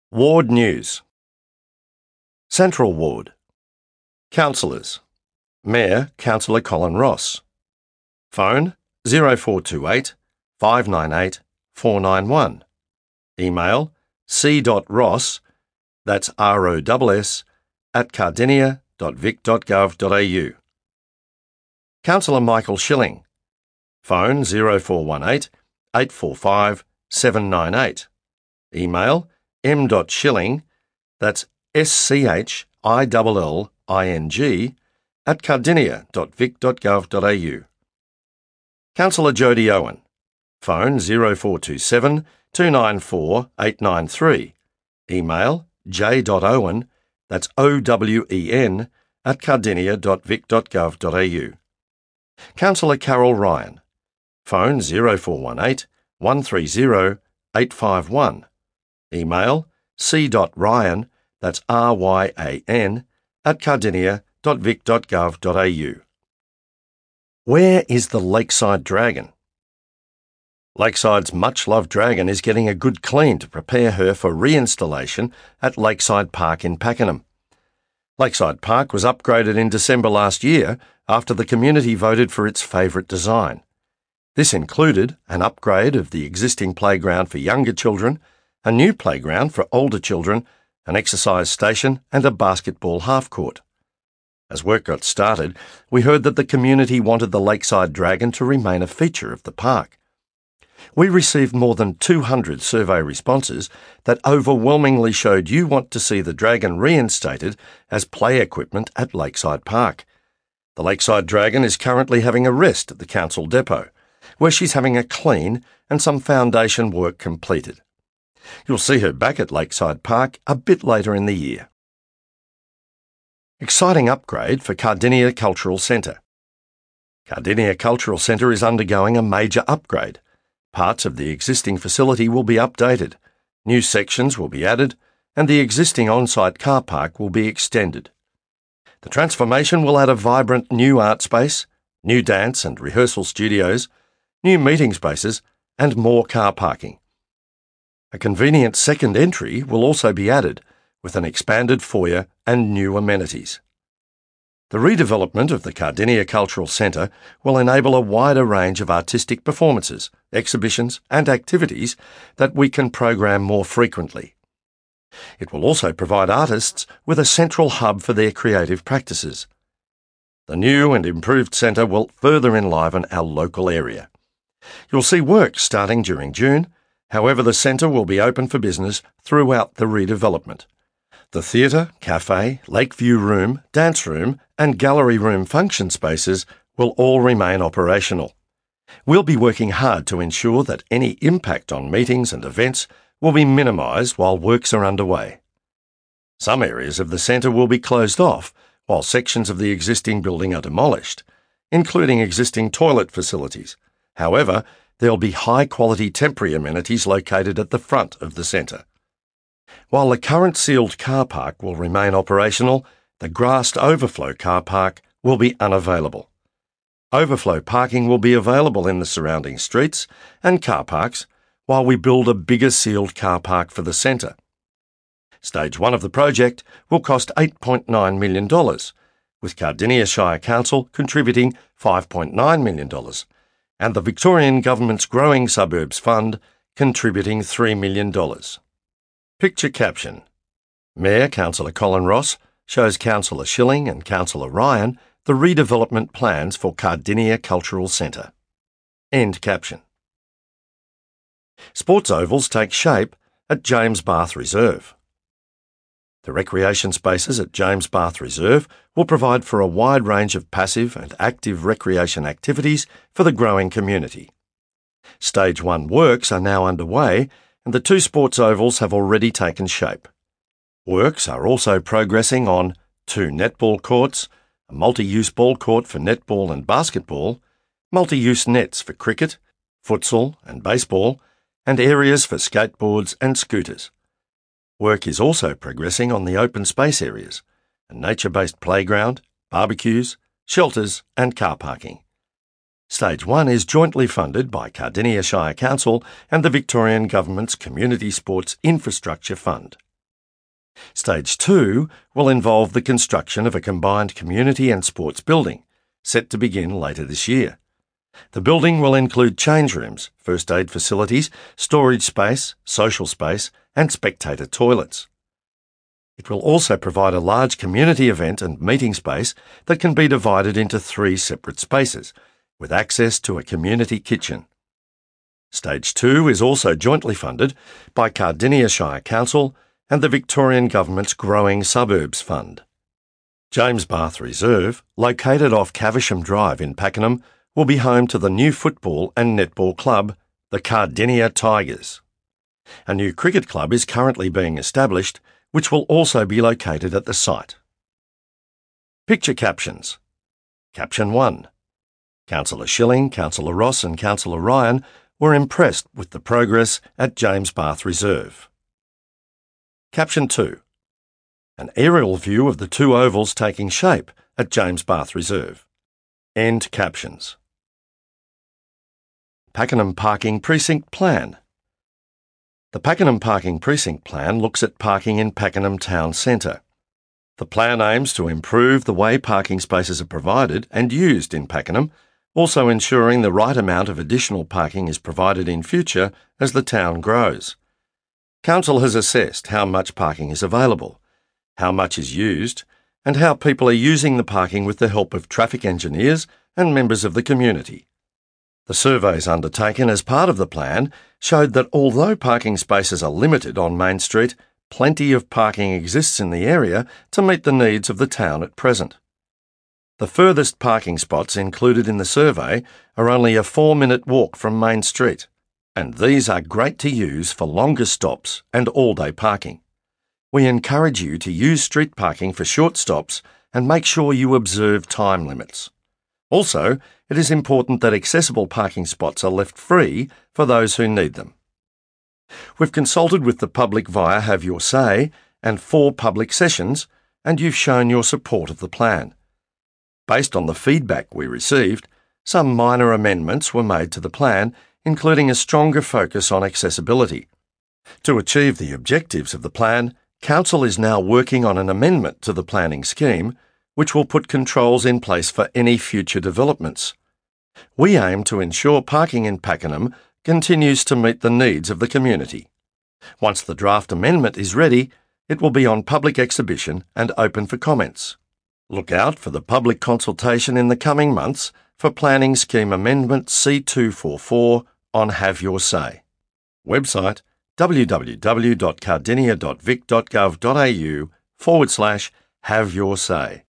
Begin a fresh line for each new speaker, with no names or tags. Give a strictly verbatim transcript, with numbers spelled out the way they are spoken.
Ward News. Central Ward. Councillors. Mayor Councillor Colin Ross. Phone zero four two eight, five nine eight, four nine one. Email c.ross, that's R O S S, at cardinia dot vic dot gov dot a u. Councillor Michael Schilling. Phone zero four one eight, eight four five, seven nine eight. Email m.schilling, that's S C H I L L I N G, at cardinia dot vic dot gov dot a u. Councillor Jodie Owen. Phone zero four two seven, two nine four, eight nine three. Email j.owen, that's O W E N, at cardinia dot vic dot gov dot a u. Councillor Carol Ryan. Phone zero four one eight, one three zero, eight five one. Email c.ryan, that's R Y A N, at cardinia dot vic dot gov dot a u. Where is the Lakeside Dragon? Lakeside's much-loved dragon is getting a good clean to prepare her for reinstallation at Lakeside Park in Pakenham. Lakeside Park was upgraded in December last year after the community voted for its favourite design. This included an upgrade of the existing playground for younger children, a new playground for older children, an exercise station and a basketball half-court. As work got started, we heard that the community wanted the Lakeside Dragon to remain a feature of the park. We received more than two hundred survey responses that overwhelmingly showed you want to see the Dragon reinstated as play equipment at Lakeside Park. The Lakeside Dragon is currently having a rest at the council depot, where she's having a clean and some foundation work completed. You'll see her back at Lakeside Park a bit later in the year. Exciting upgrade for Cardinia Cultural Centre. Cardinia Cultural Centre is undergoing a major upgrade. Parts of the existing facility will be updated, new sections will be added, and the existing on-site car park will be extended. The transformation will add a vibrant new art space, new dance and rehearsal studios, new meeting spaces, and more car parking. A convenient second entry will also be added, with an expanded foyer and new amenities. The redevelopment of the Cardinia Cultural Centre will enable a wider range of artistic performances, exhibitions and activities that we can program more frequently. It will also provide artists with a central hub for their creative practices. The new and improved centre will further enliven our local area. You'll see work starting during June. However, the centre will be open for business throughout the redevelopment. The theatre, cafe, Lakeview Room, dance room and gallery room function spaces will all remain operational. We'll be working hard to ensure that any impact on meetings and events will be minimised while works are underway. Some areas of the centre will be closed off while sections of the existing building are demolished, including existing toilet facilities. However, there'll be high-quality temporary amenities located at the front of the centre. While the current sealed car park will remain operational, the grassed overflow car park will be unavailable. Overflow parking will be available in the surrounding streets and car parks while we build a bigger sealed car park for the centre. Stage one of the project will cost eight point nine million dollars, with Cardinia Shire Council contributing five point nine million dollars and the Victorian Government's Growing Suburbs Fund contributing three million dollars. Picture caption. Mayor Councillor Colin Ross shows Councillor Schilling and Councillor Ryan the redevelopment plans for Cardinia Cultural Centre. End caption. Sports ovals take shape at James Bath Reserve. The recreation spaces at James Bath Reserve will provide for a wide range of passive and active recreation activities for the growing community. Stage one works are now underway and the two sports ovals have already taken shape. Works are also progressing on two netball courts, a multi-use ball court for netball and basketball, multi-use nets for cricket, futsal and baseball, and areas for skateboards and scooters. Work is also progressing on the open space areas, a nature-based playground, barbecues, shelters and car parking. Stage one is jointly funded by Cardinia Shire Council and the Victorian Government's Community Sports Infrastructure Fund. Stage two will involve the construction of a combined community and sports building, set to begin later this year. The building will include change rooms, first aid facilities, storage space, social space, and spectator toilets. It will also provide a large community event and meeting space that can be divided into three separate spaces, with access to a community kitchen. Stage two is also jointly funded by Cardinia Shire Council and the Victorian Government's Growing Suburbs Fund. James Bath Reserve, located off Caversham Drive in Pakenham, will be home to the new football and netball club, the Cardinia Tigers. A new cricket club is currently being established, which will also be located at the site. Picture captions. Caption one. Councillor Schilling, Councillor Ross and Councillor Ryan were impressed with the progress at James Bath Reserve. Caption two. An aerial view of the two ovals taking shape at James Bath Reserve. End captions. Pakenham Parking Precinct Plan. The Pakenham Parking Precinct Plan looks at parking in Pakenham Town Centre. The plan aims to improve the way parking spaces are provided and used in Pakenham, also ensuring the right amount of additional parking is provided in future as the town grows. Council has assessed how much parking is available, how much is used, and how people are using the parking with the help of traffic engineers and members of the community. The surveys undertaken as part of the plan showed that although parking spaces are limited on Main Street, plenty of parking exists in the area to meet the needs of the town at present. The furthest parking spots included in the survey are only a four-minute walk from Main Street, and these are great to use for longer stops and all-day parking. We encourage you to use street parking for short stops and make sure you observe time limits. Also, it is important that accessible parking spots are left free for those who need them. We've consulted with the public via Have Your Say and four public sessions, and you've shown your support of the plan. Based on the feedback we received, some minor amendments were made to the plan, including a stronger focus on accessibility. To achieve the objectives of the plan, Council is now working on an amendment to the planning scheme, which will put controls in place for any future developments. We aim to ensure parking in Pakenham continues to meet the needs of the community. Once the draft amendment is ready, it will be on public exhibition and open for comments. Look out for the public consultation in the coming months for Planning Scheme Amendment C two forty-four on Have Your Say. Website w w w dot cardinia dot vic dot gov dot a u forward slash have your say.